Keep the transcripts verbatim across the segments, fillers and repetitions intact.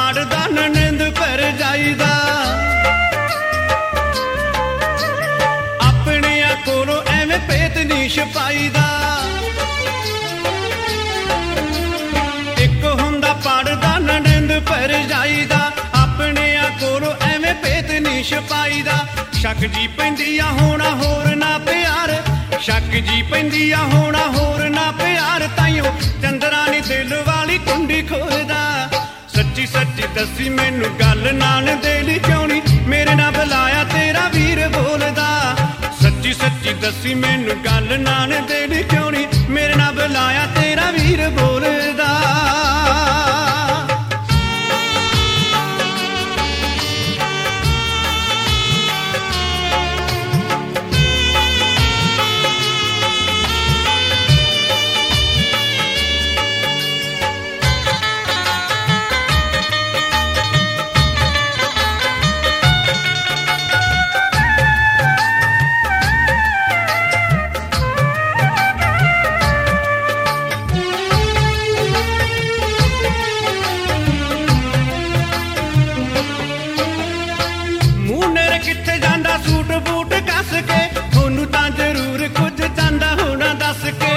ਪਾੜਦਾ ਨਨੰਦ ਭਰ ਜਾਈਦਾ ਆਪਣਿਆਂ ਕੋਲੋਂ ਐਵੇਂ ਭੇਤ ਨੀ ਛਪਾਈਦਾ ਇੱਕ ਹੁੰਦਾ ਪਾੜਦਾ ਨਨੰਦ ਭਰ ਜਾਈਦਾ ਆਪਣਿਆਂ ਕੋਲੋਂ ਐਵੇਂ ਭੇਤ ਨੀ ਛਪਾਈਦਾ ਸ਼ੱਕ ਜੀ ਪੈਂਦੀ ਆ ਹੋਣਾ ਹੋਰ ਨਾ ਪਿਆਰ ਸ਼ੱਕ ਜੀ ਪੈਂਦੀ ਆ ਹੋਣਾ ਹੋਰ ਨਾ ਪਿਆਰ ਤਾਈਓ ਚੰਦਰਾ ਨੀ ਦਿਲ ਵਾਲੀ ਕੁੰਡੀ ਖੋਲਦਾ ਸੱਚੀ ਸੱਚੀ ਦੱਸੀ ਮੈਨੂੰ ਗੱਲ ਨਾਨ ਦੇ ਲਈ ਕਿਉਂ ਨੀ ਮੇਰੇ ਨਾਲ ਬੁਲਾਇਆ ਤੇਰਾ ਵੀਰ ਬੋਲਦਾ ਸੱਚੀ ਸੱਚੀ ਦੱਸੀ ਮੈਨੂੰ ਗੱਲ ਨਾਨ ਦੇ ਲਈ ਕਿਉਂ ਨੀ ਮੇਰੇ ਨਾਲ ਬੁਲਾਇਆ ਤੇਰਾ ਵੀਰ ਬੋਲਦਾ ਕਿੱਥੇ ਜਾਂਦਾ ਸੂਟ ਬੂਟ ਕੱਸ ਕੇ ਤੁਹਾਨੂੰ ਤਾਂ ਜ਼ਰੂਰ ਕੁਝ ਚਾਹੁੰਦਾ ਹੋਣਾ ਦੱਸ ਕੇ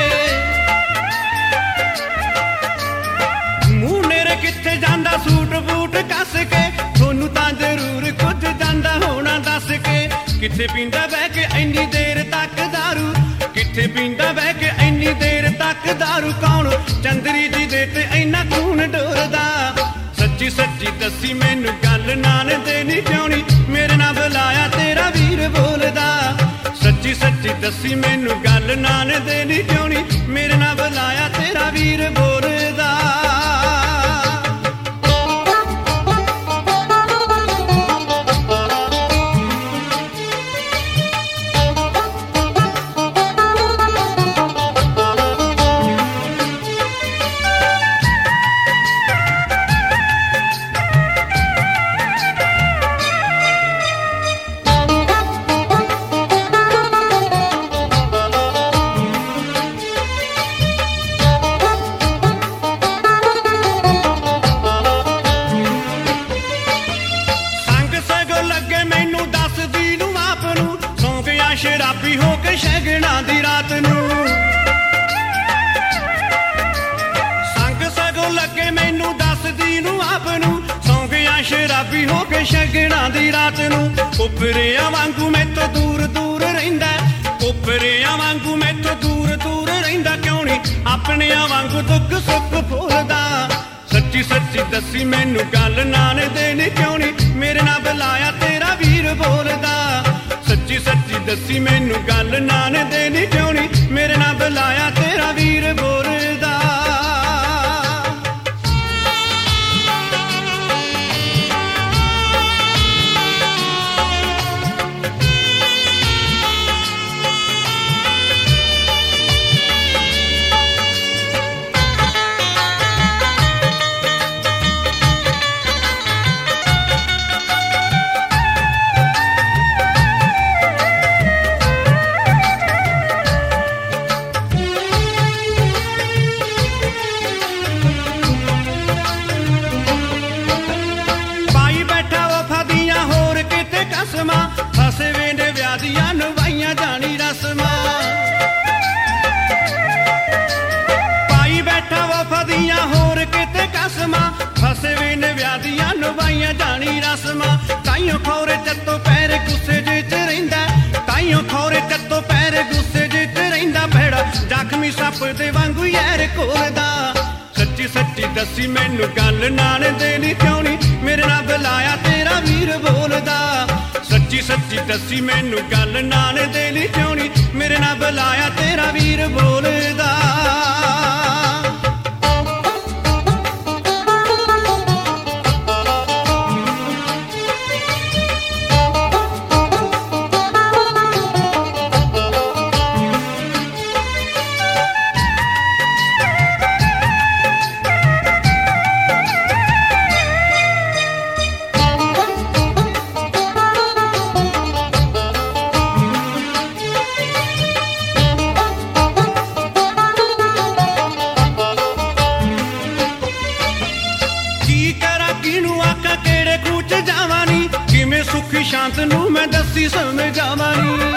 ਮੂੰਹ ਨੇਰੇ ਕਿੱਥੇ ਜਾਂਦਾ ਸੂਟ ਬੂਟ ਕੱਸ ਕੇ ਤੁਹਾਨੂੰ ਤਾਂ ਜ਼ਰੂਰ ਕੁਝ ਚਾਹੁੰਦਾ ਹੋਣਾ ਦੱਸ ਕੇ ਕਿੱਥੇ ਪੀਂਦਾ ਬਹਿ ਕੇ ਇੰਨੀ ਦੇਰ ਤੱਕ ਦਾਰੂ ਕਿੱਥੇ ਪੀਂਦਾ ਬਹਿ ਕੇ ਇੰਨੀ ਦੇਰ ਤੱਕ ਦਾਰੂ ਕੌਣ ਚੰਦਰੀ ਜੀ ਦੇ ਤੇ ਇੰਨਾ ਖੂਨ ਡੋਲਦਾ ਸੱਚੀ ਸੱਚੀ ਦੱਸੀ ਮੈਨੂੰ ਗੱਲ ਨਾਨ ਦੇ ਨੀ ਕਿਉਂ ਨੀ ਮੇਰੇ ਨਾਲ ਬੁਲਾਇਆ ਤੇਰਾ ਵੀਰ ਬੋਲਦਾ ਸੱਚੀ ਸੱਚੀ ਦੱਸੀ ਮੈਨੂੰ ਗੱਲ ਨਾਨ ਦੇ ਨੀ ਕਿਉਂ ਨੀ ਮੇਰੇ ਨਾਲ ਬੁਲਾਇਆ ਤੇਰਾ ਵੀਰ ਬੋਲਦਾ ਸ਼ਰਾਬੀ ਹੋ ਕੇ ਸ਼ਗਨਾਂ ਦੀ ਰਾਤ ਨੂੰ ਸੰਗ ਸਗੋਂ ਲੱਗੇ ਮੈਨੂੰ ਦੱਸਦੀ ਨੂੰ ਆਪ ਨੂੰ ਸੌਂ ਗਿਆ ਸ਼ਰਾਬੀ ਹੋ ਕੇ ਸ਼ਗਨਾਂ ਦੀ ਰਾਤ ਨੂੰ ਉਪਰਿਆਂ ਵਾਂਗੂ ਮੈਥੋਂ ਦੂਰ ਦੂਰ ਰਹਿੰਦਾ ਉਪਰਿਆਂ ਵਾਂਗੂ ਮੈਥੋਂ ਦੂਰ ਦੂਰ ਰਹਿੰਦਾ ਕਿਉਂ ਨੀ ਆਪਣਿਆਂ ਵਾਂਗੂ ਦੁੱਖ ਸੁੱਖ ਫੋਲਦਾ ਸੱਚੀ ਸੱਚੀ ਦੱਸੀ ਮੈਨੂੰ ਗੱਲ ਨਾਨ ਦੇ ਨੀ ਕਿਉਂ ਨੀ ਮੇਰੇ ਨਾਲ ਬੁਲਾਇਆ ਤੇਰਾ ਵੀਰ ਬੋਲਦਾ ਸੱਚੀ ਸੱਚੀ ਦੱਸੀ ਮੈਨੂੰ ਗੱਲ ਨਾਨ ਦੇ ਨੀ ਕਿਉਂ ਨੀ ਮੇਰੇ ਨਾਲ ਬੁਲਾਇਆ ਤੇਰਾ ਵੀਰ ਬੋਲਦਾ ਫਸੇ ਵੇ ਨੇ ਵਿਆਹ ਦੀਆਂ ਨਵਾਈਆਂ ਜਾਣੀ ਰਸਮਾਂ ਪਾਈ ਬੈਠਾ ਵਫਾ ਦੀਆਂ ਹੋਰ ਕਿਤੇ ਕਸਮਾਂ ਫਸੇ ਵੇ ਨੇ ਵਿਆਹ ਦੀਆਂ ਨਵਾਈਆਂ ਜਾਣੀ ਰਸਮਾਂ ਤਾਈਓ ਖੌਰੇ ਚੱਤੋ ਪੈਰ ਗੁੱਸੇ ਜਿਹੇ ਚ ਰਹਿੰਦਾ ਤਾਈਓ ਖੌਰੇ ਚੱਤੋ ਪੈਰ ਗੁੱਸੇ ਜਿਹੇ ਚ ਰਹਿੰਦਾ ਭੈੜਾ ਜ਼ਖਮੀ ਸੱਪ ਦੇ ਵਾਂਗੂ ਯਾਰ ਕੋਲਦਾ ਸੱਚੀ ਸੱਚੀ ਦੱਸੀ ਮੈਨੂੰ ਗੱਲ ਨਾਨ ਦੇ ਨੀ ਕਿਉਂ ਨੀ ਮੇਰੇ ਨਾਲ ਬੁਲਾਇਆ ਤੇਰਾ ਵੀਰ ਬੋਲਦਾ ਸੱਚੀ ਸੱਚੀ ਦੱਸੀ ਮੈਨੂੰ ਗੱਲ ਨਾਨ ਦੇ ਲਈ ਕਿਉਂ ਨੀ ਮੇਰੇ ਨਾਲ ਬੁਲਾਇਆ ਤੇਰਾ ਵੀਰ ਬੋਲਦਾ ਸ਼ਾਂਤ ਨੂੰ ਮੈਂ ਦੱਸੀ ਸਮਝਾਵਾਂ ਨੀ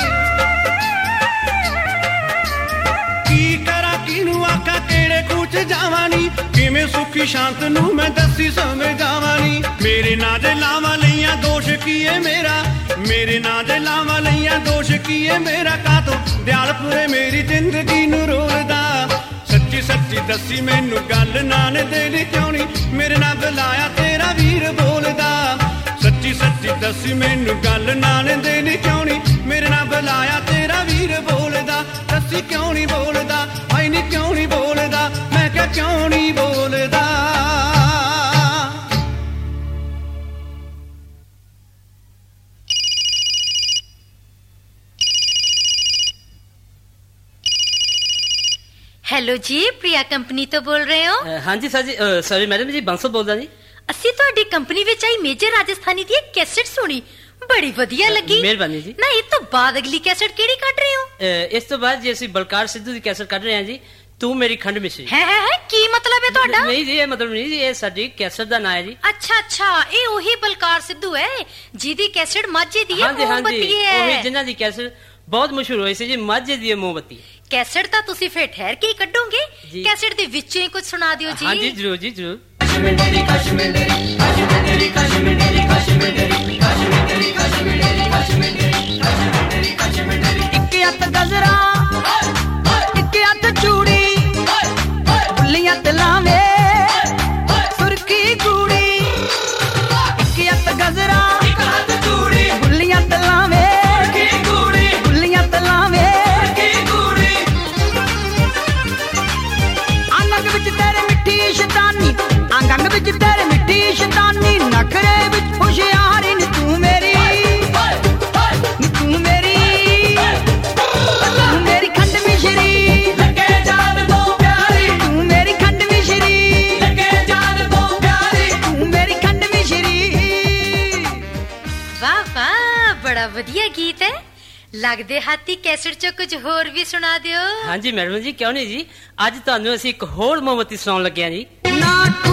ਕੀ ਕਰਾਂ ਕਿਹਨੂੰ ਆਖਾਂ ਕਿਹੜੇ ਕੂਚ ਜਾਵਾਂ ਨੀ ਕਿਵੇਂ ਸੁਖੀ ਸ਼ਾਂਤ ਨੂੰ ਮੈਂ ਦੱਸੀ ਸਮਝਾਵਾਂ ਨੀ ਮੇਰੇ ਨਾਂ ਦੇ ਲਾਵਾਂ ਲਈਆਂ ਦੋਸ਼ ਕੀ ਏ ਮੇਰਾ ਮੇਰੇ ਨਾਂ ਦੇ ਲਾਵਾਂ ਲਈਆਂ ਦੋਸ਼ ਕੀ ਏ ਮੇਰਾ ਕਾਤੋਂ ਦਿਆਲਪੁਰੇ ਮੇਰੀ ਜ਼ਿੰਦਗੀ ਨੂੰ ਰੋਲਦਾ ਸੱਚੀ ਸੱਚੀ ਦੱਸੀ ਮੈਨੂੰ ਗੱਲ ਨਾਨ ਦੇ ਨੀ ਕਿਉਂ ਨੀ ਮੇਰੇ ਨਾਲ ਬੁਲਾਇਆ ਤੇਰਾ ਵੀਰ ਬੋਲਦਾ ਸੱਚੀ ਸੱਚੀ ਦੱਸੀ ਮੈਨੂੰ ਗੱਲ ਨਾਨ ਦੇ ਨੀ ਕਿਉਂ ਨੀ ਮੇਰੇ ਨਾਲ ਬੁਲਾਇਆ ਤੇਰਾ ਵੀਰ ਬੋਲਦਾ ਦੱਸੀ ਕਿਉਂ ਨੀ ਬੋਲਦਾ ਆਈ ਨੀ ਕਿਉਂ ਨੀ ਬੋਲਦਾ ਮੈਂ ਕਿਹਾ ਕਿਉਂ ਨੀ ਬੋਲਦਾ ਹੈਲੋ ਜੀ ਪ੍ਰਿਆ ਕੰਪਨੀ ਤੋਂ ਬੋਲ ਰਹੇ ਹੋ हाँ जी सर जी सॉरी मैडम जी बंसल बोलदा जी ਅਸੀਂ ਤੁਹਾਡੀ ਕੰਪਨੀ ਵਿੱਚ ਆਈ ਮੇਜਰ ਰਾਜਸਥਾਨੀ ਦੀ ਇੱਕ ਕੈਸੇਟ ਸੁਣੀ ਬੜੀ ਵਧੀਆ ਲੱਗੀ ਮਿਹਰਬਾਨੀ ਜੀ ਨਾ ਇਹ ਤੋਂ ਬਾਅਦ ਅਗਲੀ ਕੈਸੇਟ ਕਿਹੜੀ ਕੱਢ ਰਹੇ ਹੋ ਇਸ ਤੋਂ ਬਾਅਦ ਜੀ ਅਸੀਂ ਬਲਕਾਰ ਸਿੱਧੂ ਦੀ ਕੈਸੇਟ ਕੱਢ ਰਹੇ ਹਾਂ ਜੀ ਤੂੰ ਮੇਰੀ ਖੰਡ ਮਿਸਰੀ ਹੈ ਹੈ ਹੈ ਕੀ ਮਤਲਬ ਹੈ ਤੁਹਾਡਾ ਨਹੀਂ ਜੀ ਇਹ ਮਤਲਬ ਨਹੀਂ ਜੀ ਇਹ ਸਾਡੀ ਕੈਸੇਟ ਦਾ ਨਾਂ ਹੈ ਜੀ ਅੱਛਾ ਅੱਛਾ ਇਹ ਉਹੀ ਬਲਕਾਰ ਸਿੱਧੂ ਹੈ ਜਿਹਦੀ ਕੈਸੇਟ ਮਾਝੇ ਦੀ ਹੈ ਹਾਂਜੀ ਹਾਂਜੀ ਮੋਮਬੱਤੀ ਹੈ ਉਹੀ ਜਿਨ੍ਹਾਂ ਦੀ ਕੈਸੇਟ ਬਹੁਤ ਮਸ਼ਹੂਰ ਹੋਈ ਸੀ ਜੀ ਮਾਝੇ ਦੀ ਮੋਮਬੱਤੀ ਕੈਸੇਟ ਤਾਂ ਤੁਸੀਂ ਫੇਰ ਠਹਿਰ ਕੇ ਹੀ ਕੱਢੋਗੇ ਕੈਸੇਟ ਦੇ ਵਿੱਚੋਂ ਹੀ ਕੁਝ ਸੁਣਾ ਦਿਓ ਜੀ ਹਾਂਜੀ ਜਰੂਰ ਜੀ ਜਰੂਰ Kashmiri, Kashmiri, Kashmiri, Kashmiri, Kashmiri, Kashmiri, Kashmiri, Kashmiri, Kashmiri, Kashmiri. ਇੱਕ ਹੱਥ ਗਜ਼ਰਾ ਇੱਕ ਹੱਥ ਚੂੜੀ ਬੁੱਲੀਆਂ ਤੇ ਲਾਵੇ ਸੁਰਖੀ ਗੂੜੀ ਇੱਕ ਹੱਥ ਗਜ਼ਰਾ ਇੱਕ ਹੱਥ ਚੂੜੀ ਬੁੱਲੀਆਂ ਤੇ ਲਾਵੇ ਸੁਰਖੀ ਗੂੜੀ ਬੁੱਲੀਆਂ ਤੇ ਲਾਵੇ ਸੁਰਖੀ ਗੂੜੀ ਅੰਗ ਵਿੱਚ ਤੇਰੇ ਮਿੱਠੀ ਸ਼ੈਤਾਨੀ ਅੰਗ ਵਿੱਚ ਤੇਰੇ ਮਿੱਠੀ ਸ਼ੈਤਾਨੀ ਨਖਰੇ ਵਿੱਚ ਹੁਸ਼ਿਆਰੀ ਨੀ ਤੂੰ ਮੇਰੀ ਨੀ ਤੂੰ ਮੇਰੀ ਤੂੰ ਮੇਰੀ ਖੰਡ ਮਿਸ਼ਰੀ ਲੱਗੇ ਜਾਨ ਤੋਂ ਪਿਆਰੀ ਤੂੰ ਮੇਰੀ ਖੰਡ ਮਿਸ਼ਰੀ ਲੱਗੇ ਜਾਨ ਤੋਂ ਪਿਆਰੀ ਤੂੰ ਮੇਰੀ ਖੰਡ ਮਿਸ਼ਰੀ ਵਾਹ ਵਾਹ ਬੜਾ ਵਧੀਆ ਗੀਤ ਹੈ ਲੱਗਦੇ ਹਾਥੀ ਕੈਸੇਟ ਚੋਂ ਕੁਝ ਹੋਰ ਵੀ ਸੁਣਾ ਦਿਓ ਹਾਂਜੀ ਮੈਡਮ ਜੀ ਕਿਉਂ ਨਹੀਂ ਜੀ ਅੱਜ ਤੁਹਾਨੂੰ ਅਸੀਂ ਇੱਕ ਹੋਰ ਮੋਮਬੱਤੀ ਸੁਣਾਉਣ ਲੱਗੇ ਹਾਂ ਜੀ ਨਾ